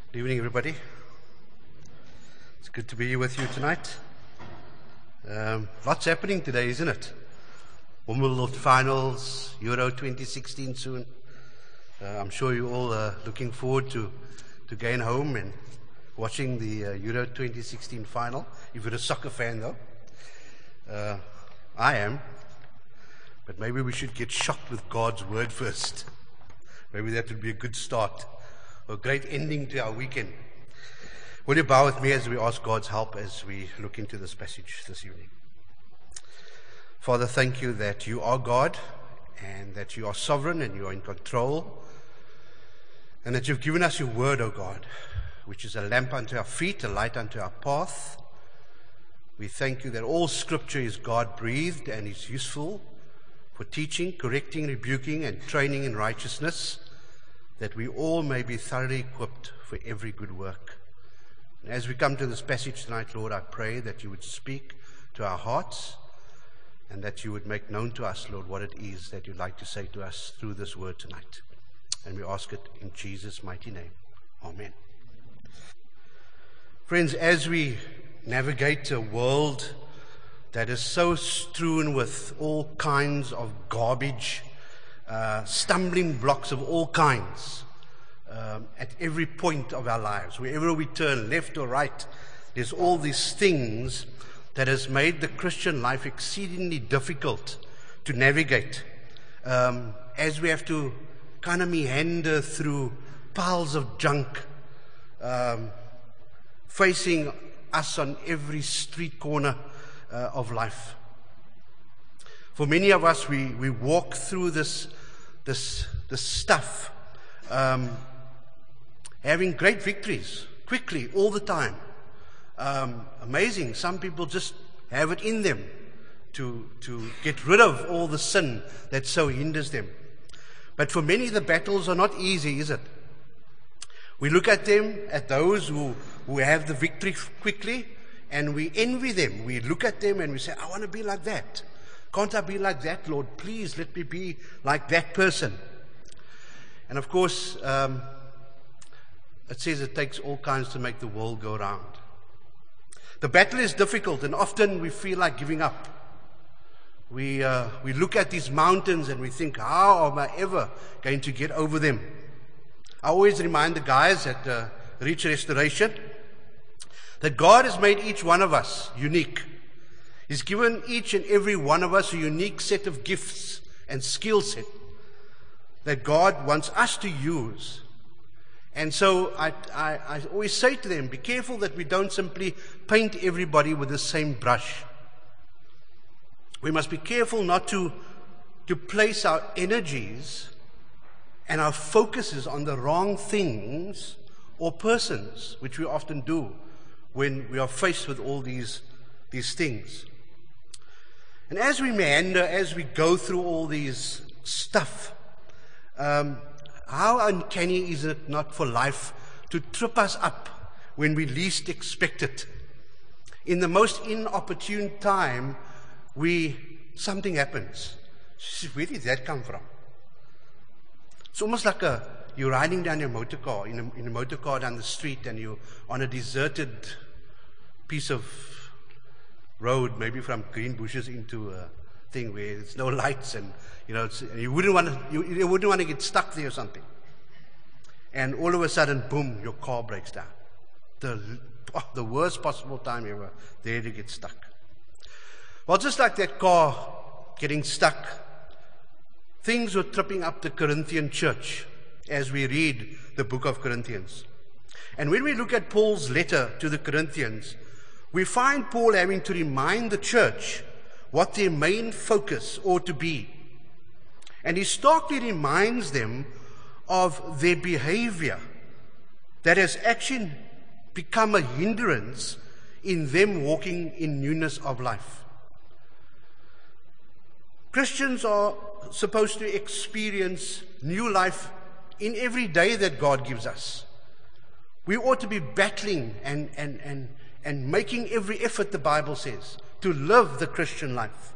Good evening, everybody. It's good to be here with you tonight. Lots happening today, isn't it? Wimbledon finals, Euro 2016 soon. I'm sure you're all looking forward to going home and watching the Euro 2016 final. If you're a soccer fan, though, I am. But maybe we should get shocked with God's word first. Maybe that would be a good start, or a great ending to our weekend. Will you bow with me as we ask God's help as we look into this passage this evening? Father, thank you that you are God, and that you are sovereign and you are in control, and that you've given us your word, O God, which is a lamp unto our feet, a light unto our path. We thank you that all scripture is God-breathed and is useful for teaching, correcting, rebuking, and training in righteousness, that we all may be thoroughly equipped for every good work. And as we come to this passage tonight, Lord, I pray that you would speak to our hearts and that you would make known to us, Lord, what it is that you'd like to say to us through this word tonight. And we ask it in Jesus' mighty name. Amen. Friends, as we navigate a world that is so strewn with all kinds of garbage, stumbling blocks of all kinds, at every point of our lives, wherever we turn, left or right, there's all these things that has made the Christian life exceedingly difficult to navigate, as we have to kind of meander through piles of junk, facing us on every street corner of life. For many of us, we walk through this stuff, having great victories quickly all the time. Amazing. Some people just have it in them to get rid of all the sin that so hinders them. But for many, the battles are not easy, is it? We look at them, at those who have the victory quickly, and we envy them. We look at them and we say, I want to be like that. Can't I be like that, Lord? Please let me be like that person. And of course, it says it takes all kinds to make the world go round. The battle is difficult, and often we feel like giving up. We look at these mountains and we think, how am I ever going to get over them? I always remind the guys at Reach Restoration that God has made each one of us unique. He's given each and every one of us a unique set of gifts and skill set that God wants us to use. And so I always say to them, be careful that we don't simply paint everybody with the same brush. We must be careful not to place our energies and our focuses on the wrong things or persons, which we often do when we are faced with all these things. And as we meander, as we go through all these stuff, how uncanny is it not for life to trip us up when we least expect it? In the most inopportune time, something happens. Where did that come from? It's almost like you're riding down your motor car, in a motor car down the street, and you're on a deserted piece of road, maybe from green bushes into a thing where there's no lights, and you wouldn't want to get stuck there or something. And all of a sudden, boom, your car breaks down. The worst possible time ever there to get stuck. Well, just like that car getting stuck, things were tripping up the Corinthian church as we read the book of Corinthians. And when we look at Paul's letter to the Corinthians, we find Paul having to remind the church what their main focus ought to be. And he starkly reminds them of their behavior that has actually become a hindrance in them walking in newness of life. Christians are supposed to experience new life in every day that God gives us. We ought to be battling and making every effort, the Bible says, to live the Christian life.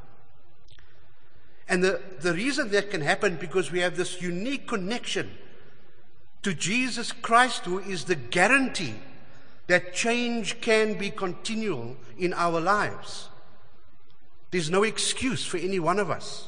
And the reason that can happen because we have this unique connection to Jesus Christ, who is the guarantee that change can be continual in our lives. There's no excuse for any one of us.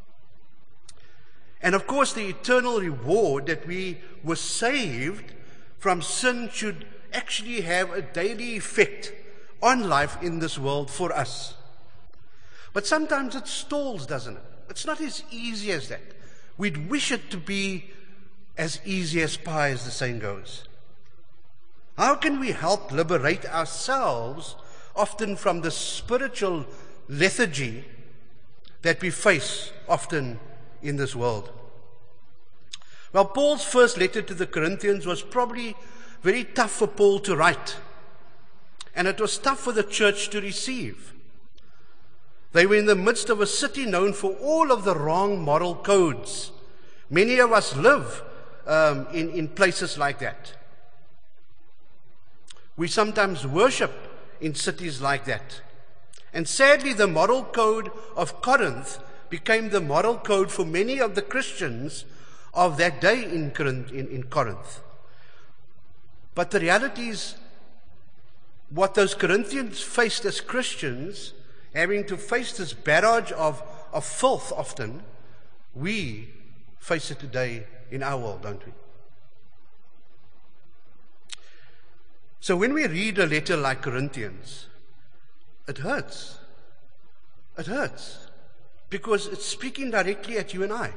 And of course, the eternal reward that we were saved from sin should actually have a daily effect on life in this world for us. But sometimes it stalls, doesn't it? It's not as easy as that. We'd wish it to be as easy as pie, as the saying goes. How can we help liberate ourselves often from the spiritual lethargy that we face often in this world? Well, Paul's first letter to the Corinthians was probably very tough for Paul to write. And it was tough for the church to receive. They were in the midst of a city known for all of the wrong moral codes. Many of us live in places like that. We sometimes worship in cities like that. And sadly, the moral code of Corinth became the moral code for many of the Christians of that day in Corinth. But the reality is, what those Corinthians faced as Christians, having to face this barrage of filth often, we face it today in our world, don't we? So when we read a letter like Corinthians, it hurts. It hurts. Because it's speaking directly at you and I.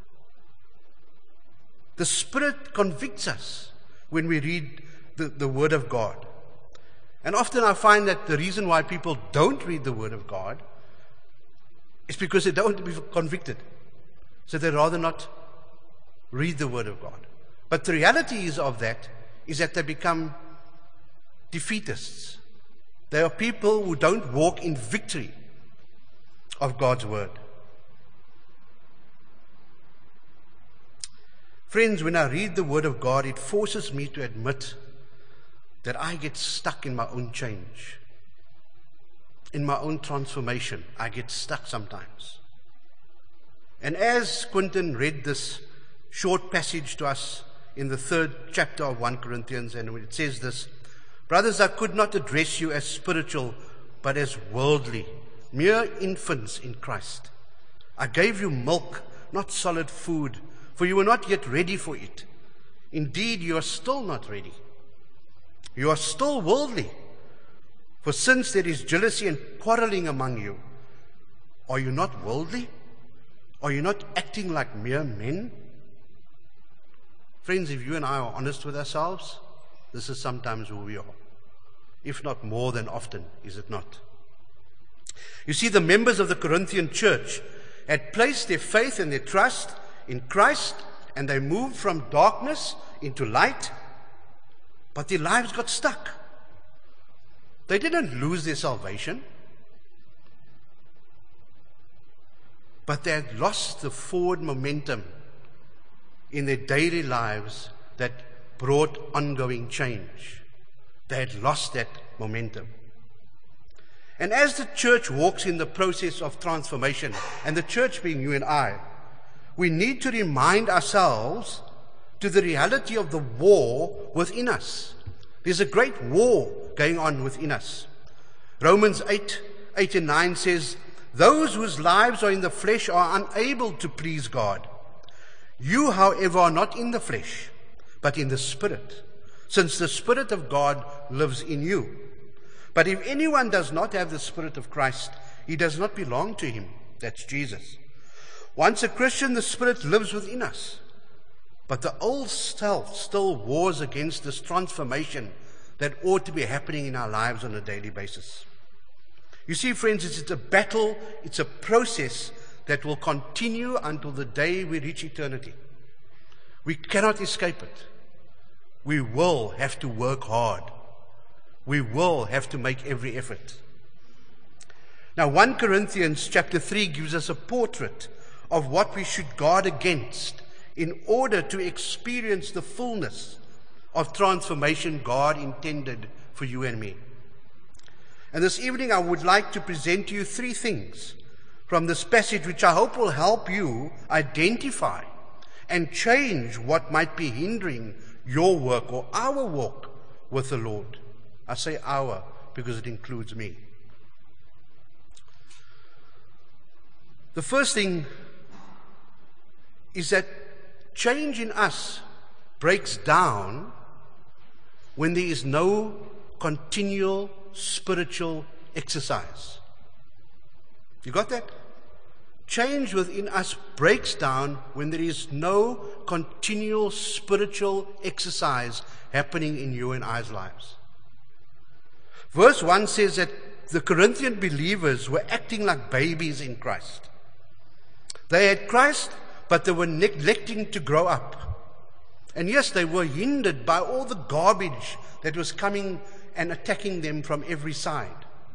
The Spirit convicts us when we read the Word of God. And often I find that the reason why people don't read the Word of God is because they don't want to be convicted. So they rather not read the Word of God. But the reality is that they become defeatists. They are people who don't walk in victory of God's Word. Friends, when I read the Word of God, it forces me to admit that I get stuck in my own change, in my own transformation. I get stuck sometimes. And as Quentin read this short passage to us in the 3rd chapter of 1 Corinthians, and it says this, "Brothers, I could not address you as spiritual, but as worldly, mere infants in Christ. I gave you milk, not solid food, for you were not yet ready for it. Indeed, you are still not ready. You are still worldly. For since there is jealousy and quarreling among you, are you not worldly? Are you not acting like mere men?" Friends, if you and I are honest with ourselves, this is sometimes who we are. If not more than often, is it not? You see, the members of the Corinthian church had placed their faith and their trust in Christ, and they moved from darkness into light, but their lives got stuck. They didn't lose their salvation, but they had lost the forward momentum in their daily lives that brought ongoing change. They had lost that momentum. And as the church walks in the process of transformation, and the church being you and I, we need to remind ourselves to the reality of the war within us. There's a great war going on within us. Romans 8 and 9 says, "Those whose lives are in the flesh are unable to please God. You, however, are not in the flesh, but in the Spirit, since the Spirit of God lives in you. But if anyone does not have the Spirit of Christ, he does not belong to him." That's Jesus. Once a Christian, the Spirit lives within us. But the old self still wars against this transformation that ought to be happening in our lives on a daily basis. You see, friends, it's a battle, it's a process that will continue until the day we reach eternity. We cannot escape it. We will have to work hard. We will have to make every effort. Now, 1 Corinthians chapter 3 gives us a portrait of what we should guard against in order to experience the fullness of transformation God intended for you and me. And this evening I would like to present to you 3 things from this passage which I hope will help you identify and change what might be hindering your work or our walk with the Lord. I say our because it includes me. The first thing is that change in us breaks down when there is no continual spiritual exercise. You got that? Change within us breaks down when there is no continual spiritual exercise happening in you and I's lives. Verse 1 says that the Corinthian believers were acting like babies in Christ. They had Christ, but they were neglecting to grow up. And yes, they were hindered by all the garbage that was coming and attacking them from every side.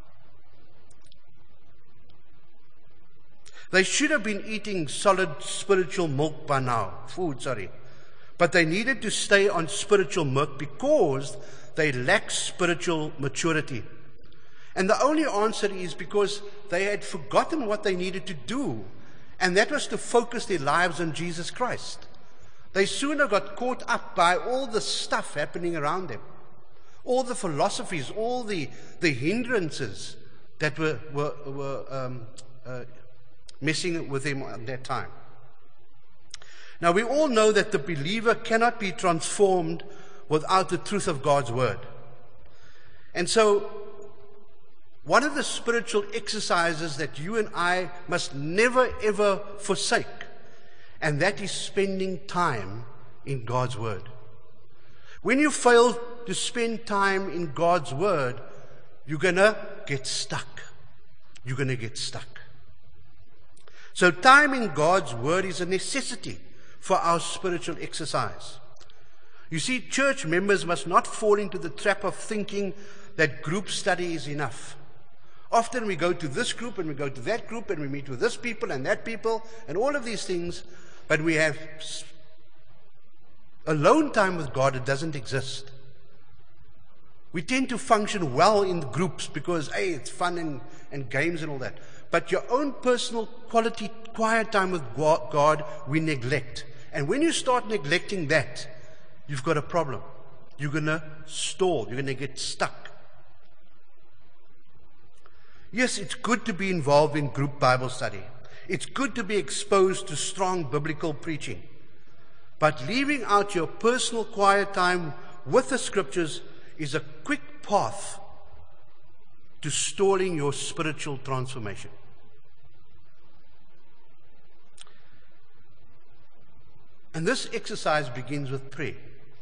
They should have been eating solid spiritual milk by now, but they needed to stay on spiritual milk because they lacked spiritual maturity. And the only answer is because they had forgotten what they needed to do, and that was to focus their lives on Jesus Christ. They sooner got caught up by all the stuff happening around them, all the philosophies, all the hindrances that were messing with them at that time. Now, we all know that the believer cannot be transformed without the truth of God's word. And so, one of the spiritual exercises that you and I must never ever forsake, and that is spending time in God's word. When you fail to spend time in God's word, you're going to get stuck. You're going to get stuck. So time in God's word is a necessity for our spiritual exercise. You see, church members must not fall into the trap of thinking that group study is enough. Often we go to this group and we go to that group and we meet with this people and that people and all of these things, but we have alone time with God. It doesn't exist. We tend to function well in groups because, hey, it's fun and games and all that. But your own personal quality, quiet time with God, we neglect. And when you start neglecting that, you've got a problem. You're going to stall. You're going to get stuck. Yes, it's good to be involved in group Bible study. It's good to be exposed to strong biblical preaching. But leaving out your personal quiet time with the scriptures is a quick path to stalling your spiritual transformation. And this exercise begins with prayer.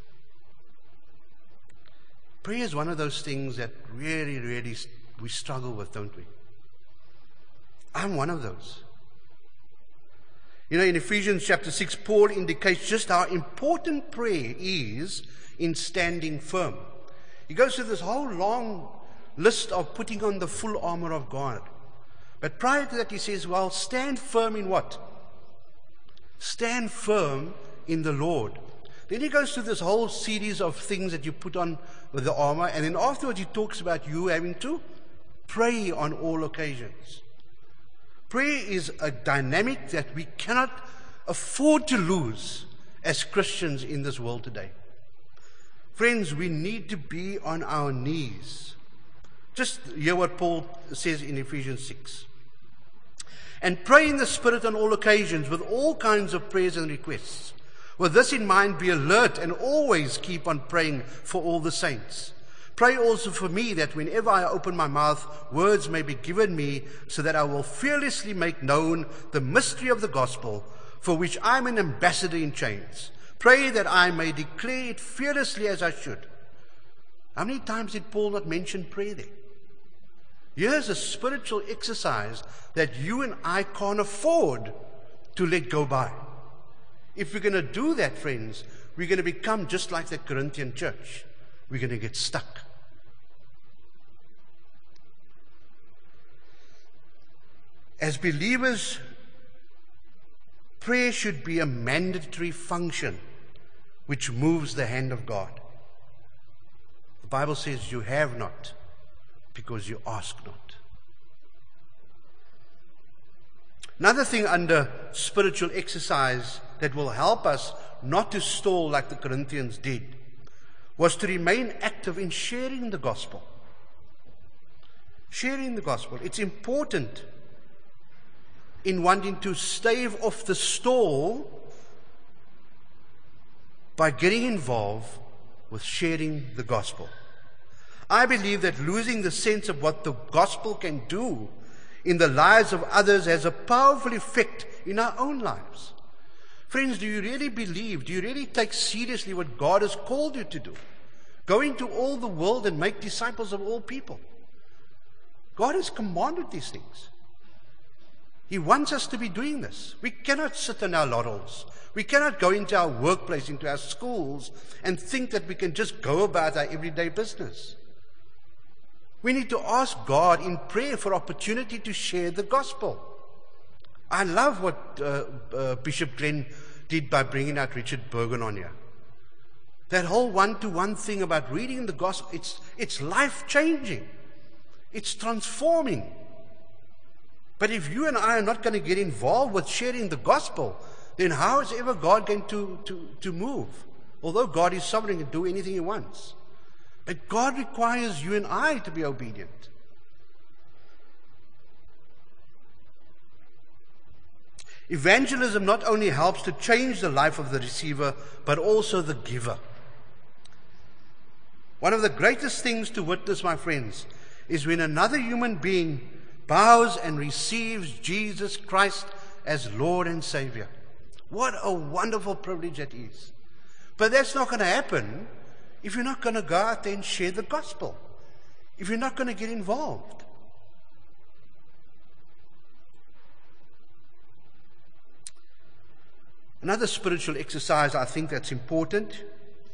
Prayer is one of those things that really we struggle with, don't we? I'm one of those. You know, in Ephesians chapter 6, Paul indicates just how important prayer is in standing firm. He goes through this whole long list of putting on the full armor of God. But prior to that, he says, well, stand firm in what? Stand firm in the Lord. Then he goes through this whole series of things that you put on with the armor, and then afterwards he talks about you having to pray on all occasions. Prayer is a dynamic that we cannot afford to lose as Christians in this world today. Friends, we need to be on our knees. Just hear what Paul says in Ephesians 6. And pray in the Spirit on all occasions with all kinds of prayers and requests. With this in mind, be alert and always keep on praying for all the saints. Pray also for me that whenever I open my mouth, words may be given me so that I will fearlessly make known the mystery of the gospel, for which I am an ambassador in chains. Pray that I may declare it fearlessly as I should. How many times did Paul not mention prayer there? Here's a spiritual exercise that you and I can't afford to let go by. If we're going to do that, friends, we're going to become just like the Corinthian church. We're going to get stuck. As believers, prayer should be a mandatory function which moves the hand of God. The Bible says you have not because you ask not. Another thing under spiritual exercise that will help us not to stall like the Corinthians did was to remain active in sharing the gospel. Sharing the gospel. It's important in wanting to stave off the stall by getting involved with sharing the gospel. I believe that losing the sense of what the gospel can do in the lives of others has a powerful effect in our own lives. Friends, do you really believe, do you really take seriously what God has called you to do? Go into all the world and make disciples of all people. God has commanded these things. He wants us to be doing this. We cannot sit on our laurels. We cannot go into our workplace, into our schools, and think that we can just go about our everyday business. We need to ask God in prayer for opportunity to share the gospel. I love what Bishop Glenn did by bringing out Richard Bergen on here. That whole one-to-one thing about reading the gospel, it's life-changing. It's transforming. But if you and I are not going to get involved with sharing the gospel, then how is ever God going to move? Although God is sovereign and can do anything He wants. But God requires you and I to be obedient. Evangelism not only helps to change the life of the receiver, but also the giver. One of the greatest things to witness, my friends, is when another human being bows and receives Jesus Christ as Lord and Savior. What a wonderful privilege that is. But that's not going to happen if you're not going to go out there and share the gospel, if you're not going to get involved. Another spiritual exercise I think that's important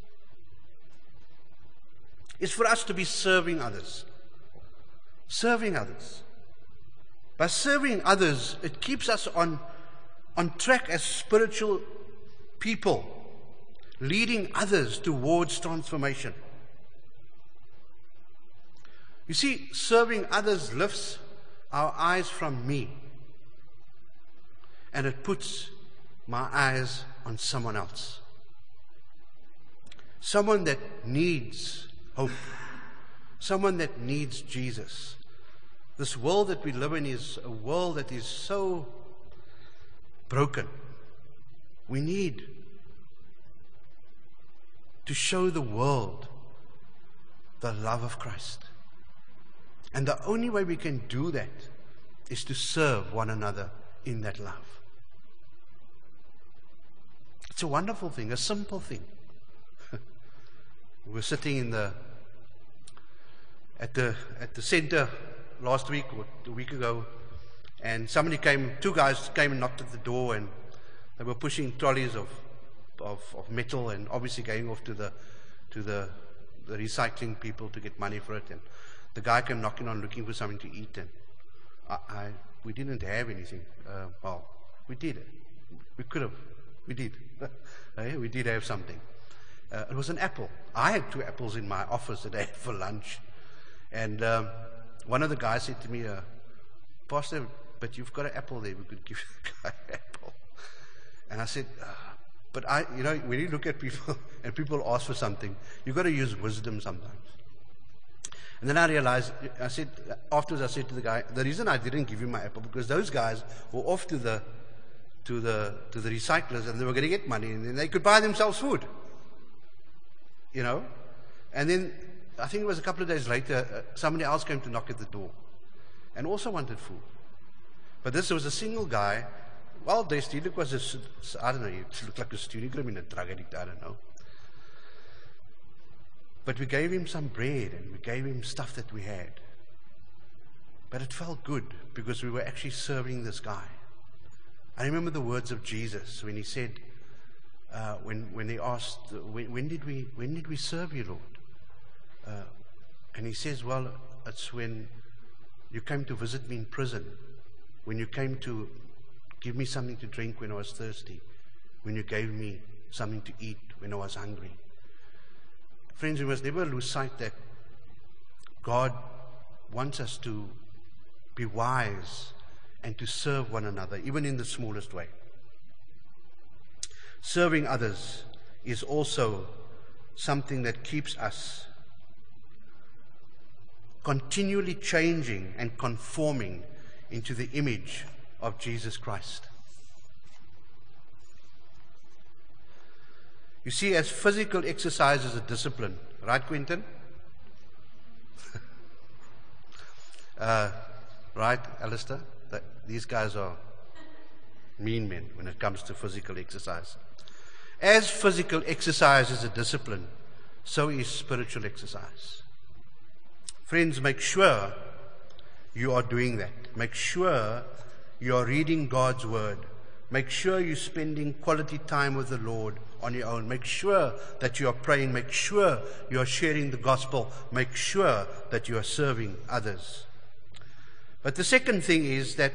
is for us to be serving others. Serving others. By serving others, it keeps us on track as spiritual people, leading others towards transformation. You see, serving others lifts our eyes from me, and it puts my eyes on someone else. Someone that needs hope. Someone that needs Jesus. This world that we live in is a world that is so broken. We need to show the world the love of Christ. And the only way we can do that is to serve one another in that love. It's a wonderful thing, a simple thing. We were sitting at the center last week or a week ago, and two guys came and knocked at the door, and they were pushing trolleys of metal and obviously going off to the recycling people to get money for it. And the guy came knocking on looking for something to eat, and we didn't have anything. Well, we did. We could have. We did. We did have something. It was an apple. I had 2 apples in my office today for lunch. And one of the guys said to me, Pastor, but you've got an apple there. We could give the guy an apple. And I said, but when you look at people and people ask for something, you've got to use wisdom sometimes. And then I realized, afterwards I said to the guy, the reason I didn't give him my apple, because those guys were off to the recyclers, and they were going to get money, and then they could buy themselves food. And then I think it was a couple of days later, somebody else came to knock at the door and also wanted food. But this was a single guy. Well, he was I don't know, he looked like a student, he could have been a drug addict, I don't know. But we gave him some bread and we gave him stuff that we had. But it felt good because we were actually serving this guy. I remember the words of Jesus when He said, when they asked, when did we serve you, Lord? And He says, well, it's when you came to visit me in prison, when you came to give me something to drink when I was thirsty, when you gave me something to eat when I was hungry. Friends, we must never lose sight that God wants us to be wise and to serve one another, even in the smallest way. Serving others is also something that keeps us continually changing and conforming into the image of Jesus Christ. You see, as physical exercise is a discipline, right, Quentin? Right, Alistair? These guys are mean men when it comes to physical exercise. As physical exercise is a discipline, so is spiritual exercise. Friends, make sure you are doing that. Make sure you are reading God's Word. Make sure you're spending quality time with the Lord on your own. Make sure that you are praying. Make sure you are sharing the gospel. Make sure that you are serving others. But the second thing is that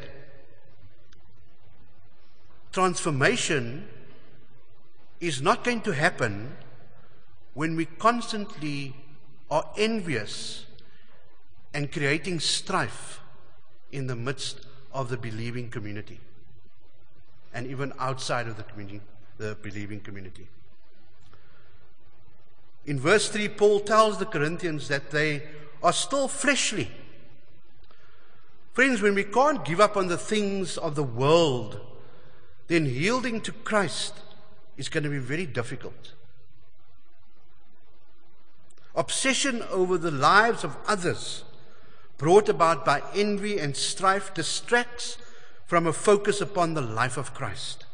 transformation is not going to happen when we constantly are envious and creating strife in the midst of the believing community and even outside of the community, the believing community. In verse 3, Paul tells the Corinthians that they are still fleshly. Friends, when we can't give up on the things of the world, then yielding to Christ is going to be very difficult. Obsession over the lives of others, brought about by envy and strife, distracts from a focus upon the life of Christ.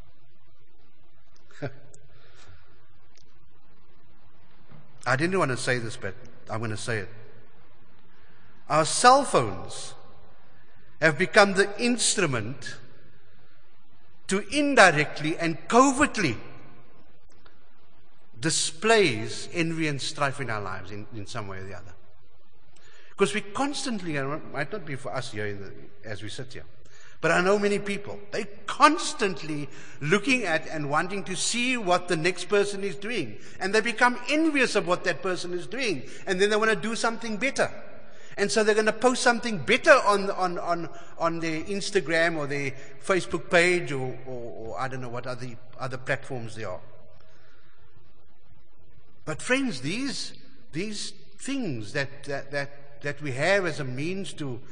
I didn't want to say this, but I'm going to say it. Our cell phones have become the instrument to indirectly and covertly displays envy and strife in our lives in some way or the other. Because we constantly, and it might not be for us here as we sit here, but I know many people, they're constantly looking at and wanting to see what the next person is doing. And they become envious of what that person is doing. And then they want to do something better. And so they're going to post something better on their Instagram or their Facebook page or I don't know what other platforms there are. But friends, these things that we have as a means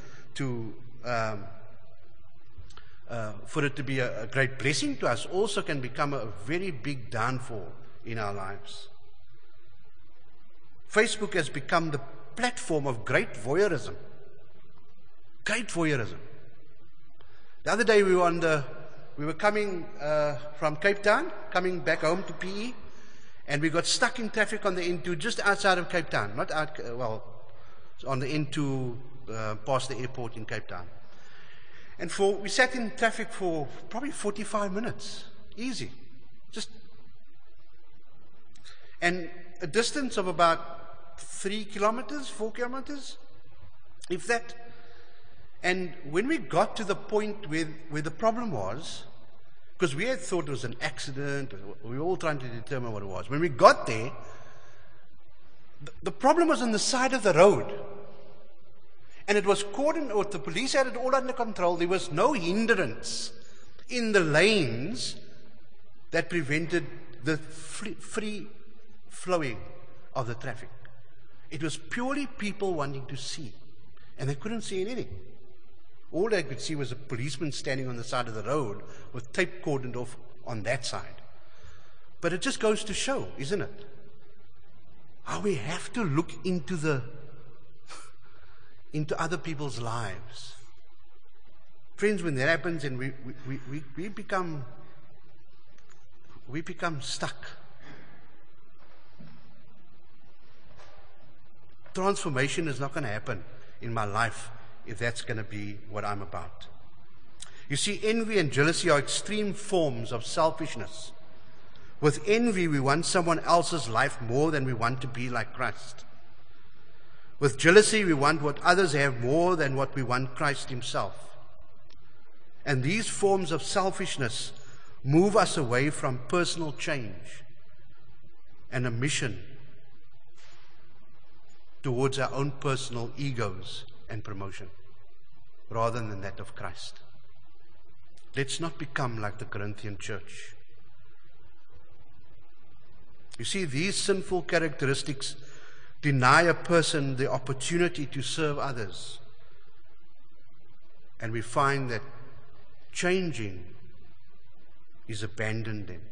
for it to be a great blessing to us also can become a very big downfall in our lives. Facebook has become the platform of great voyeurism. Great voyeurism. The other day we were coming from Cape Town, coming back home to PE, and we got stuck in traffic on the N2 just outside of Cape Town. Not out, on the N2 past the airport in Cape Town. And we sat in traffic for probably 45 minutes. Easy. And a distance of about 3 kilometers, 4 kilometers, if that. And when we got to the point where the problem was, because we had thought it was an accident, we were all trying to determine what it was. When we got there, the problem was on the side of the road. And it was cordoned, the police had it all under control. There was no hindrance in the lanes that prevented the free flowing of the traffic. It was purely people wanting to see. And they couldn't see anything. All they could see was a policeman standing on the side of the road with tape cordoned off on that side. But it just goes to show, isn't it? How we have to look into other people's lives. Friends, when that happens and we become stuck. Transformation is not going to happen in my life if that's going to be what I'm about. You see, envy and jealousy are extreme forms of selfishness. With envy, we want someone else's life more than we want to be like Christ. With jealousy, we want what others have more than what we want Christ himself. And these forms of selfishness move us away from personal change and a mission towards our own personal egos and promotion, rather than that of Christ. Let's not become like the Corinthian church. You see, these sinful characteristics deny a person the opportunity to serve others. And we find that changing is abandoned then.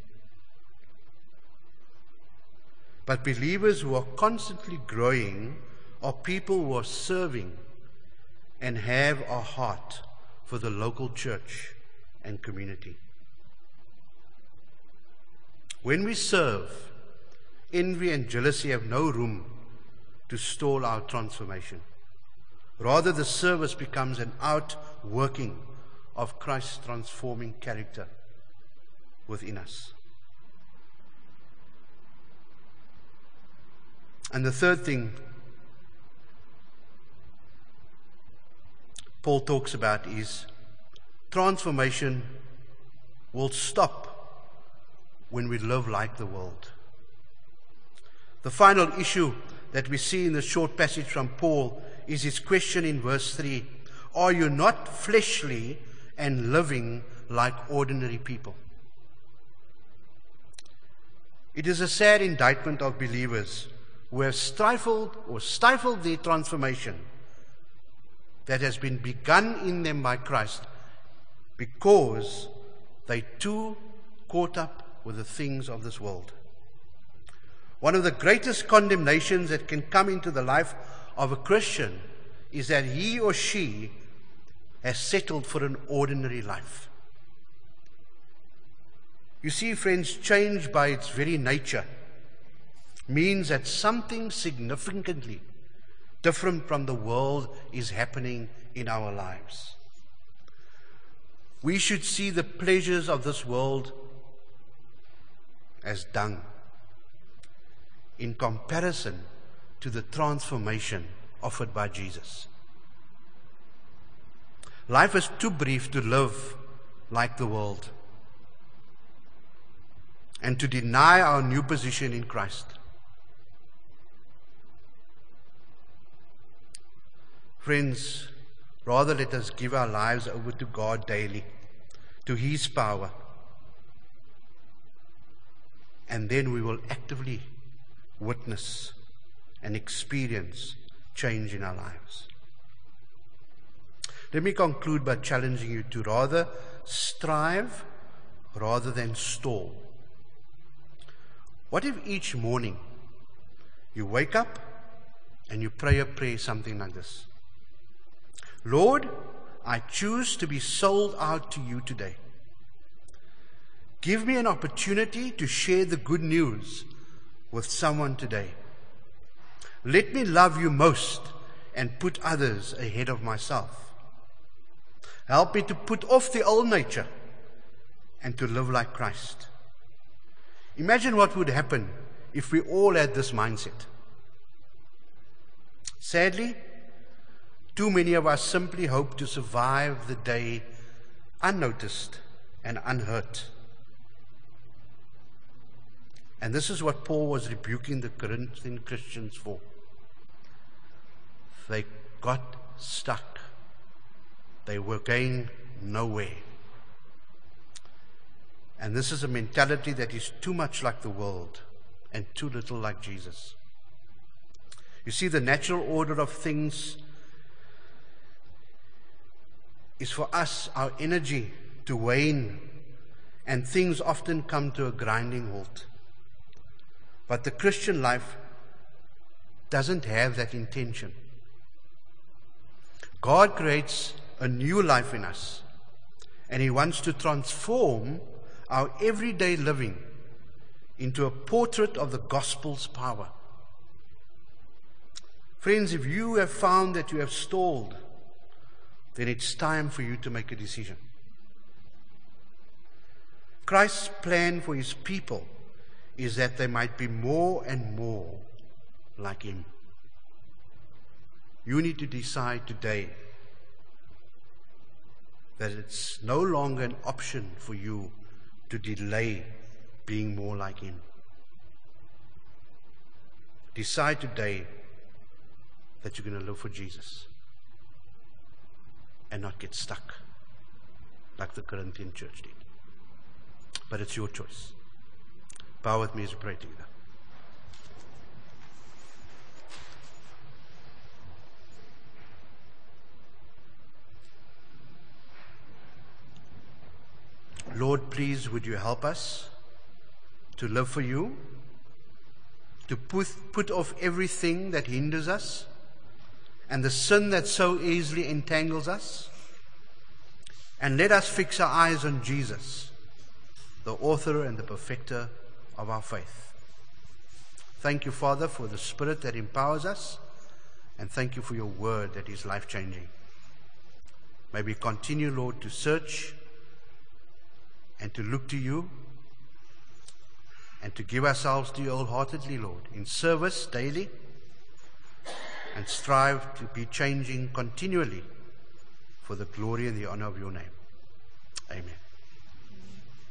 But believers who are constantly growing are people who are serving and have a heart for the local church and community. When we serve, envy and jealousy have no room to stall our transformation. Rather, the service becomes an outworking of Christ's transforming character within us. And the third thing Paul talks about is transformation will stop when we live like the world. The final issue that we see in the short passage from Paul is his question in verse 3. Are you not fleshly and living like ordinary people? It is a sad indictment of believers who have stifled their transformation that has been begun in them by Christ because they too caught up with the things of this world. One of the greatest condemnations that can come into the life of a Christian is that he or she has settled for an ordinary life. You see, friends, change by its very nature means that something significantly different from the world is happening in our lives. We should see the pleasures of this world as dung in comparison to the transformation offered by Jesus. Life is too brief to live like the world and to deny our new position in Christ. Friends, rather let us give our lives over to God daily, to His power, and then we will actively witness and experience change in our lives. Let me conclude by challenging you to rather strive rather than stall. What if each morning you wake up and you pray a prayer something like this? Lord, I choose to be sold out to you today. Give me an opportunity to share the good news with someone today. Let me love you most and put others ahead of myself. Help me to put off the old nature and to live like Christ. Imagine what would happen if we all had this mindset. Sadly, too many of us simply hope to survive the day unnoticed and unhurt. And this is what Paul was rebuking the Corinthian Christians for. They got stuck. They were going nowhere. And this is a mentality that is too much like the world and too little like Jesus. You see, the natural order of things is for us, our energy to wane, and things often come to a grinding halt. But the Christian life doesn't have that intention. God creates a new life in us, and He wants to transform our everyday living into a portrait of the gospel's power. Friends, if you have found that you have stalled, then it's time for you to make a decision. Christ's plan for His people is that they might be more and more like Him. You need to decide today that it's no longer an option for you to delay being more like Him. Decide today that you're going to live for Jesus and not get stuck like the Corinthian church did. But it's your choice. Bow with me as we pray together. Lord, please would you help us to live for you, to put off everything that hinders us and the sin that so easily entangles us, and let us fix our eyes on Jesus, the author and the perfecter of our faith. Thank you, Father, for the Spirit that empowers us, and thank you for your word that is life-changing. May we continue, Lord, to search and to look to you and to give ourselves to you wholeheartedly, Lord, in service daily, and strive to be changing continually for the glory and the honor of your name. Amen.